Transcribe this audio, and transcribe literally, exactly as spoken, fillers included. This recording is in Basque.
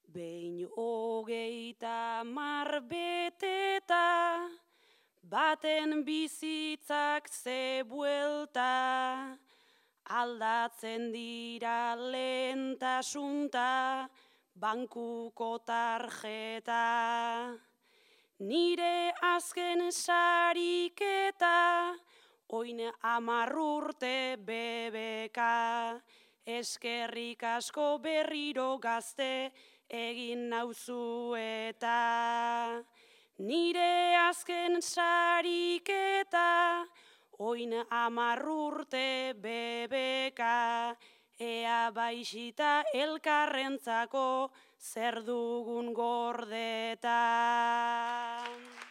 Behin hogeita mar beteta, baten bizitzak ze buelta, aldatzen dira lehentasunta, bankuko tarjeta. Nire azken sariketa, oin hamar urte bebeka, eskerrik asko berriro gazte egin nauzu eta. Nire azken sariketa, oin hamar urte bebeka, ea baixita elkarrentzako zer dugun gordetan.